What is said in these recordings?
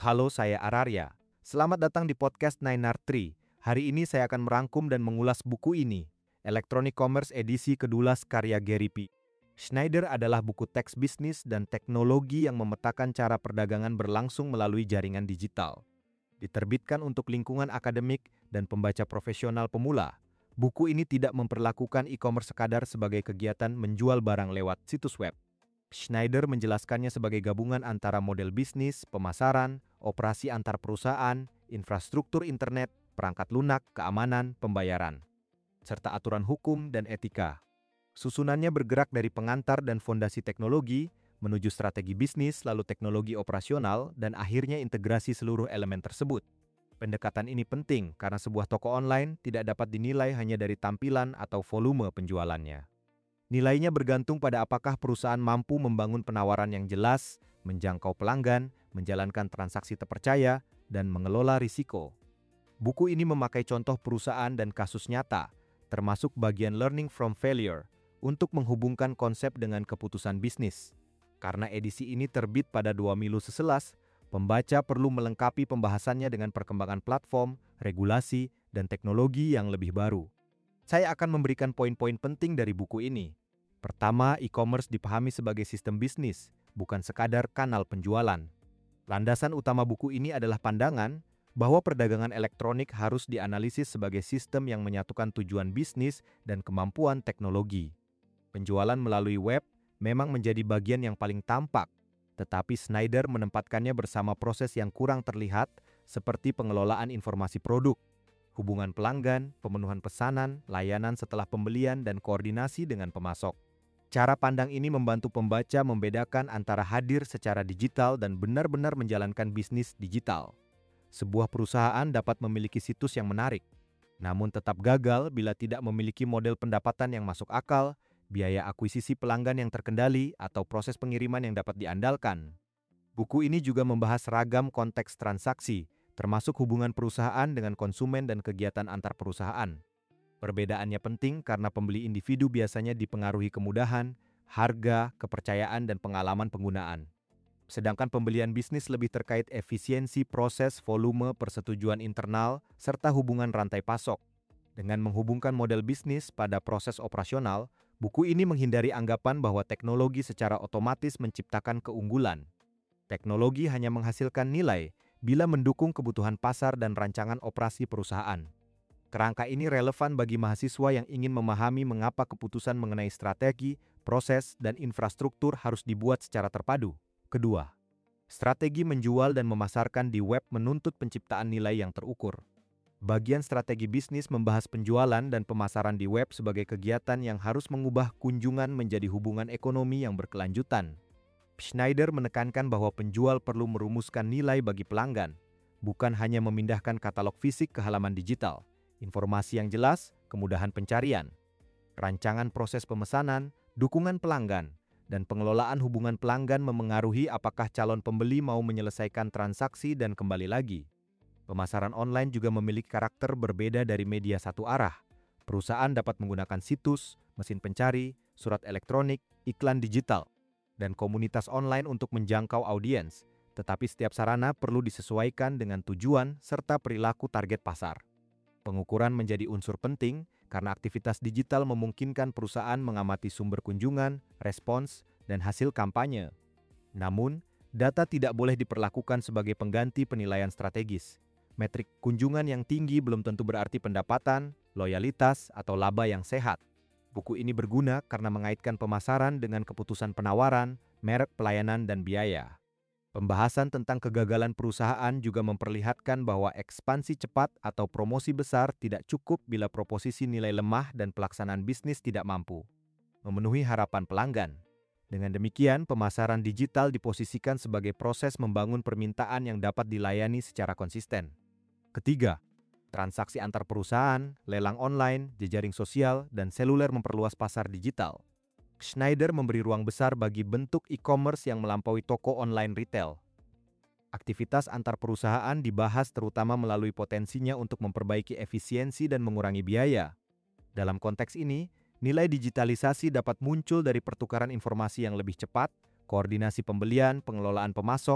Halo, saya Ararya. Selamat datang di podcast 9R3. Hari ini saya akan merangkum dan mengulas buku ini, Electronic Commerce edisi ke-12 karya Gary P. Schneider adalah buku teks bisnis dan teknologi yang memetakan cara perdagangan berlangsung melalui jaringan digital. Diterbitkan untuk lingkungan akademik dan pembaca profesional pemula, buku ini tidak memperlakukan e-commerce sekadar sebagai kegiatan menjual barang lewat situs web. Schneider menjelaskannya sebagai gabungan antara model bisnis, pemasaran, operasi antar perusahaan, infrastruktur internet, perangkat lunak, keamanan, pembayaran, serta aturan hukum dan etika. Susunannya bergerak dari pengantar dan fondasi teknologi, menuju strategi bisnis, lalu teknologi operasional, dan akhirnya integrasi seluruh elemen tersebut. Pendekatan ini penting karena sebuah toko online tidak dapat dinilai hanya dari tampilan atau volume penjualannya. Nilainya bergantung pada apakah perusahaan mampu membangun penawaran yang jelas, menjangkau pelanggan, menjalankan transaksi terpercaya, dan mengelola risiko. Buku ini memakai contoh perusahaan dan kasus nyata, termasuk bagian learning from failure, untuk menghubungkan konsep dengan keputusan bisnis. Karena edisi ini terbit pada 2 Minggu seselas, pembaca perlu melengkapi pembahasannya dengan perkembangan platform, regulasi, dan teknologi yang lebih baru. Saya akan memberikan poin-poin penting dari buku ini. Pertama, e-commerce dipahami sebagai sistem bisnis, bukan sekadar kanal penjualan. Landasan utama buku ini adalah pandangan bahwa perdagangan elektronik harus dianalisis sebagai sistem yang menyatukan tujuan bisnis dan kemampuan teknologi. Penjualan melalui web memang menjadi bagian yang paling tampak, tetapi Schneider menempatkannya bersama proses yang kurang terlihat seperti pengelolaan informasi produk, hubungan pelanggan, pemenuhan pesanan, layanan setelah pembelian, dan koordinasi dengan pemasok. Cara pandang ini membantu pembaca membedakan antara hadir secara digital dan benar-benar menjalankan bisnis digital. Sebuah perusahaan dapat memiliki situs yang menarik, namun tetap gagal bila tidak memiliki model pendapatan yang masuk akal, biaya akuisisi pelanggan yang terkendali, atau proses pengiriman yang dapat diandalkan. Buku ini juga membahas ragam konteks transaksi, termasuk hubungan perusahaan dengan konsumen dan kegiatan antar perusahaan. Perbedaannya penting karena pembeli individu biasanya dipengaruhi kemudahan, harga, kepercayaan, dan pengalaman penggunaan. Sedangkan pembelian bisnis lebih terkait efisiensi proses, volume, persetujuan internal, serta hubungan rantai pasok. Dengan menghubungkan model bisnis pada proses operasional, buku ini menghindari anggapan bahwa teknologi secara otomatis menciptakan keunggulan. Teknologi hanya menghasilkan nilai bila mendukung kebutuhan pasar dan rancangan operasi perusahaan. Kerangka ini relevan bagi mahasiswa yang ingin memahami mengapa keputusan mengenai strategi, proses, dan infrastruktur harus dibuat secara terpadu. Kedua, strategi menjual dan memasarkan di web menuntut penciptaan nilai yang terukur. Bagian strategi bisnis membahas penjualan dan pemasaran di web sebagai kegiatan yang harus mengubah kunjungan menjadi hubungan ekonomi yang berkelanjutan. Schneider menekankan bahwa penjual perlu merumuskan nilai bagi pelanggan, bukan hanya memindahkan katalog fisik ke halaman digital. Informasi yang jelas, kemudahan pencarian, rancangan proses pemesanan, dukungan pelanggan, dan pengelolaan hubungan pelanggan memengaruhi apakah calon pembeli mau menyelesaikan transaksi dan kembali lagi. Pemasaran online juga memiliki karakter berbeda dari media satu arah. Perusahaan dapat menggunakan situs, mesin pencari, surat elektronik, iklan digital, dan komunitas online untuk menjangkau audiens, tetapi setiap sarana perlu disesuaikan dengan tujuan serta perilaku target pasar. Pengukuran menjadi unsur penting karena aktivitas digital memungkinkan perusahaan mengamati sumber kunjungan, respons, dan hasil kampanye. Namun, data tidak boleh diperlakukan sebagai pengganti penilaian strategis. Metrik kunjungan yang tinggi belum tentu berarti pendapatan, loyalitas, atau laba yang sehat. Buku ini berguna karena mengaitkan pemasaran dengan keputusan penawaran, merek pelayanan, dan biaya. Pembahasan tentang kegagalan perusahaan juga memperlihatkan bahwa ekspansi cepat atau promosi besar tidak cukup bila proposisi nilai lemah dan pelaksanaan bisnis tidak mampu memenuhi harapan pelanggan. Dengan demikian, pemasaran digital diposisikan sebagai proses membangun permintaan yang dapat dilayani secara konsisten. Ketiga, transaksi antar perusahaan, lelang online, jejaring sosial, dan seluler memperluas pasar digital. Schneider memberi ruang besar bagi bentuk e-commerce yang melampaui toko online retail. Aktivitas antar perusahaan dibahas terutama melalui potensinya untuk memperbaiki efisiensi dan mengurangi biaya. Dalam konteks ini, nilai digitalisasi dapat muncul dari pertukaran informasi yang lebih cepat, koordinasi pembelian, pengelolaan pemasok,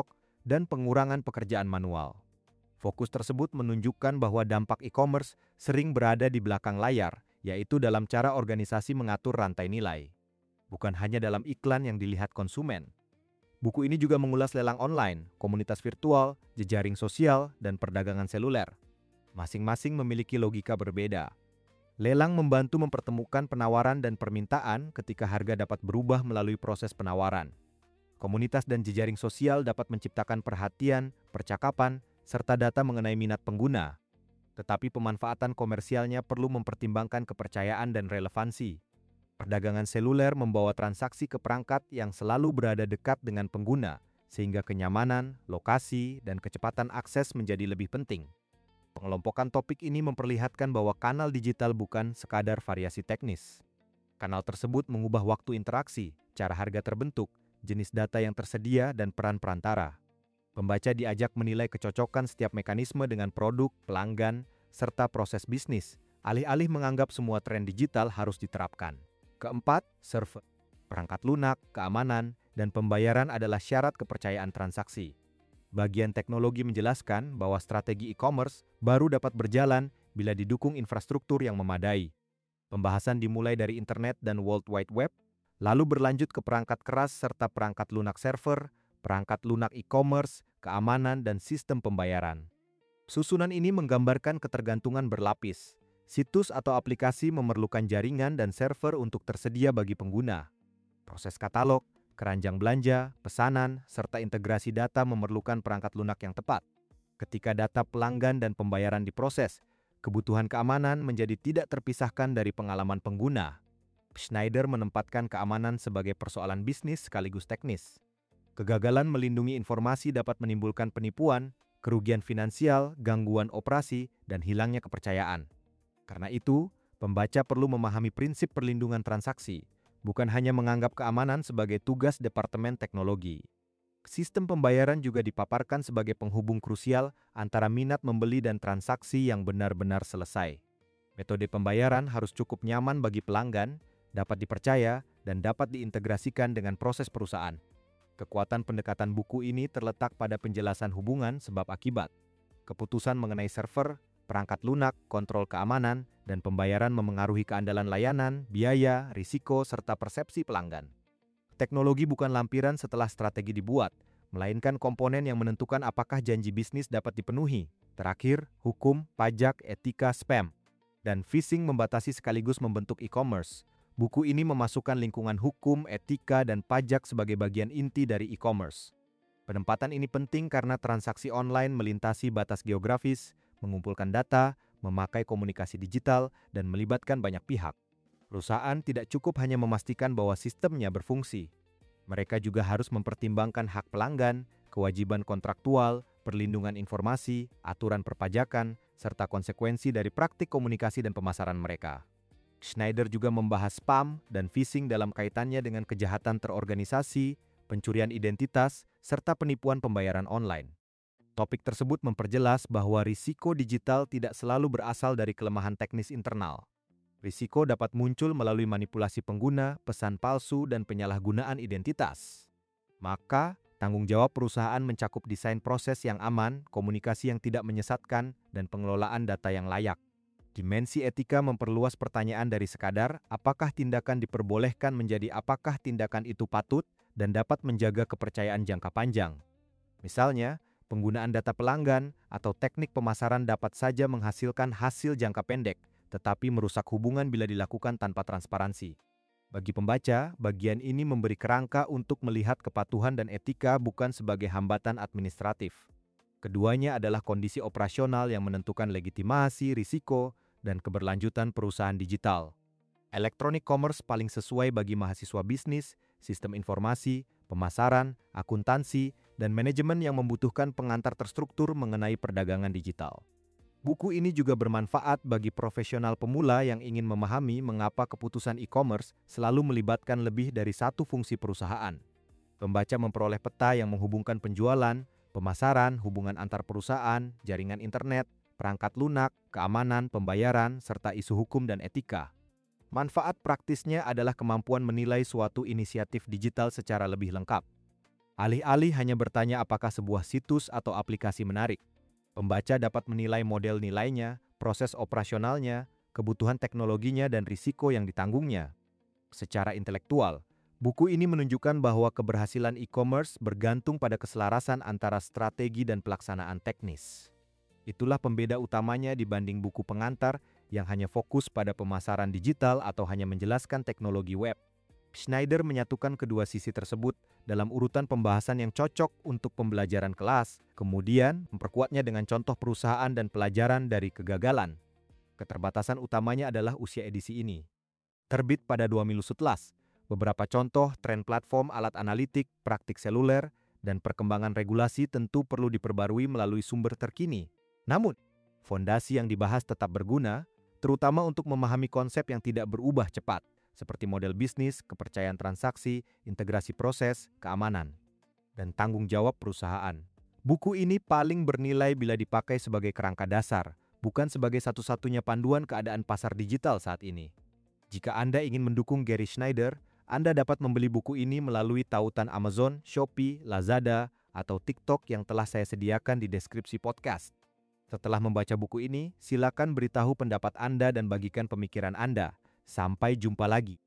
dan pengurangan pekerjaan manual. Fokus tersebut menunjukkan bahwa dampak e-commerce sering berada di belakang layar, yaitu dalam cara organisasi mengatur rantai nilai. Bukan hanya dalam iklan yang dilihat konsumen. Buku ini juga mengulas lelang online, komunitas virtual, jejaring sosial, dan perdagangan seluler. Masing-masing memiliki logika berbeda. Lelang membantu mempertemukan penawaran dan permintaan ketika harga dapat berubah melalui proses penawaran. Komunitas dan jejaring sosial dapat menciptakan perhatian, percakapan, serta data mengenai minat pengguna. Tetapi pemanfaatan komersialnya perlu mempertimbangkan kepercayaan dan relevansi. Perdagangan seluler membawa transaksi ke perangkat yang selalu berada dekat dengan pengguna, sehingga kenyamanan, lokasi, dan kecepatan akses menjadi lebih penting. Pengelompokan topik ini memperlihatkan bahwa kanal digital bukan sekadar variasi teknis. Kanal tersebut mengubah waktu interaksi, cara harga terbentuk, jenis data yang tersedia, dan peran perantara. Pembaca diajak menilai kecocokan setiap mekanisme dengan produk, pelanggan, serta proses bisnis, alih-alih menganggap semua tren digital harus diterapkan. Keempat, server. Perangkat lunak, keamanan, dan pembayaran adalah syarat kepercayaan transaksi. Bagian teknologi menjelaskan bahwa strategi e-commerce baru dapat berjalan bila didukung infrastruktur yang memadai. Pembahasan dimulai dari internet dan World Wide Web, lalu berlanjut ke perangkat keras serta perangkat lunak server, perangkat lunak e-commerce, keamanan, dan sistem pembayaran. Susunan ini menggambarkan ketergantungan berlapis. Situs atau aplikasi memerlukan jaringan dan server untuk tersedia bagi pengguna. Proses katalog, keranjang belanja, pesanan, serta integrasi data memerlukan perangkat lunak yang tepat. Ketika data pelanggan dan pembayaran diproses, kebutuhan keamanan menjadi tidak terpisahkan dari pengalaman pengguna. Schneider menempatkan keamanan sebagai persoalan bisnis sekaligus teknis. Kegagalan melindungi informasi dapat menimbulkan penipuan, kerugian finansial, gangguan operasi, dan hilangnya kepercayaan. Karena itu, pembaca perlu memahami prinsip perlindungan transaksi, bukan hanya menganggap keamanan sebagai tugas Departemen Teknologi. Sistem pembayaran juga dipaparkan sebagai penghubung krusial antara minat membeli dan transaksi yang benar-benar selesai. Metode pembayaran harus cukup nyaman bagi pelanggan, dapat dipercaya, dan dapat diintegrasikan dengan proses perusahaan. Kekuatan pendekatan buku ini terletak pada penjelasan hubungan sebab akibat. Keputusan mengenai server, perangkat lunak, kontrol keamanan, dan pembayaran memengaruhi keandalan layanan, biaya, risiko, serta persepsi pelanggan. Teknologi bukan lampiran setelah strategi dibuat, melainkan komponen yang menentukan apakah janji bisnis dapat dipenuhi. Terakhir, hukum, pajak, etika, spam, dan phishing membatasi sekaligus membentuk e-commerce. Buku ini memasukkan lingkungan hukum, etika, dan pajak sebagai bagian inti dari e-commerce. Penempatan ini penting karena transaksi online melintasi batas geografis, mengumpulkan data, memakai komunikasi digital, dan melibatkan banyak pihak. Perusahaan tidak cukup hanya memastikan bahwa sistemnya berfungsi. Mereka juga harus mempertimbangkan hak pelanggan, kewajiban kontraktual, perlindungan informasi, aturan perpajakan, serta konsekuensi dari praktik komunikasi dan pemasaran mereka. Schneider juga membahas spam dan phishing dalam kaitannya dengan kejahatan terorganisasi, pencurian identitas, serta penipuan pembayaran online. Topik tersebut memperjelas bahwa risiko digital tidak selalu berasal dari kelemahan teknis internal. Risiko dapat muncul melalui manipulasi pengguna, pesan palsu, dan penyalahgunaan identitas. Maka, tanggung jawab perusahaan mencakup desain proses yang aman, komunikasi yang tidak menyesatkan, dan pengelolaan data yang layak. Dimensi etika memperluas pertanyaan dari sekadar apakah tindakan diperbolehkan menjadi apakah tindakan itu patut dan dapat menjaga kepercayaan jangka panjang. Misalnya, penggunaan data pelanggan atau teknik pemasaran dapat saja menghasilkan hasil jangka pendek, tetapi merusak hubungan bila dilakukan tanpa transparansi. Bagi pembaca, bagian ini memberi kerangka untuk melihat kepatuhan dan etika bukan sebagai hambatan administratif. Keduanya adalah kondisi operasional yang menentukan legitimasi, risiko, dan keberlanjutan perusahaan digital. Electronic commerce paling sesuai bagi mahasiswa bisnis, sistem informasi, pemasaran, akuntansi, dan manajemen yang membutuhkan pengantar terstruktur mengenai perdagangan digital. Buku ini juga bermanfaat bagi profesional pemula yang ingin memahami mengapa keputusan e-commerce selalu melibatkan lebih dari satu fungsi perusahaan. Pembaca memperoleh peta yang menghubungkan penjualan, pemasaran, hubungan antar perusahaan, jaringan internet, perangkat lunak, keamanan, pembayaran, serta isu hukum dan etika. Manfaat praktisnya adalah kemampuan menilai suatu inisiatif digital secara lebih lengkap. Alih-alih hanya bertanya apakah sebuah situs atau aplikasi menarik, pembaca dapat menilai model nilainya, proses operasionalnya, kebutuhan teknologinya, dan risiko yang ditanggungnya. Secara intelektual, buku ini menunjukkan bahwa keberhasilan e-commerce bergantung pada keselarasan antara strategi dan pelaksanaan teknis. Itulah pembeda utamanya dibanding buku pengantar yang hanya fokus pada pemasaran digital atau hanya menjelaskan teknologi web. Schneider menyatukan kedua sisi tersebut dalam urutan pembahasan yang cocok untuk pembelajaran kelas, kemudian memperkuatnya dengan contoh perusahaan dan pelajaran dari kegagalan. Keterbatasan utamanya adalah usia edisi ini. Terbit pada 2011, beberapa contoh tren platform alat analitik, praktik seluler, dan perkembangan regulasi tentu perlu diperbarui melalui sumber terkini. Namun, fondasi yang dibahas tetap berguna, terutama untuk memahami konsep yang tidak berubah cepat, seperti model bisnis, kepercayaan transaksi, integrasi proses, keamanan, dan tanggung jawab perusahaan. Buku ini paling bernilai bila dipakai sebagai kerangka dasar, bukan sebagai satu-satunya panduan keadaan pasar digital saat ini. Jika Anda ingin mendukung Gary Schneider, Anda dapat membeli buku ini melalui tautan Amazon, Shopee, Lazada, atau TikTok yang telah saya sediakan di deskripsi podcast. Setelah membaca buku ini, silakan beritahu pendapat Anda dan bagikan pemikiran Anda. Sampai jumpa lagi.